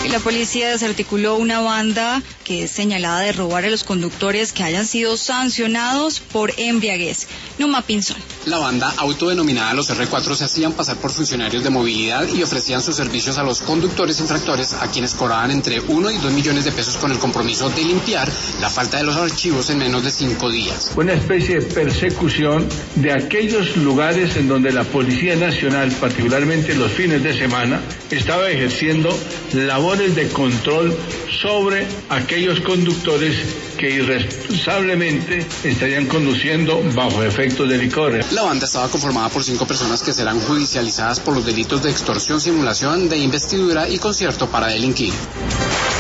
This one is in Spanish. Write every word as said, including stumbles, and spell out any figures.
Y la policía desarticuló una banda que es señalada de robar a los conductores que hayan sido sancionados por embriaguez. Numa Pinzón. La banda autodenominada Los erre cuatro se hacían pasar por funcionarios de movilidad y ofrecían sus servicios a los conductores infractores, a quienes cobraban entre uno y dos millones de pesos con el compromiso de limpiar la falta de los archivos en menos de cinco días. Una especie de persecución de aquellos lugares en donde la Policía Nacional, particularmente los fines de semana, estaba ejerciendo labores de control sobre aquellos conductores que irresponsablemente estarían conduciendo bajo efectos de licores. La banda estaba conformada por cinco personas que serán judicializadas por los delitos de extorsión, simulación, de investidura y concierto para delinquir.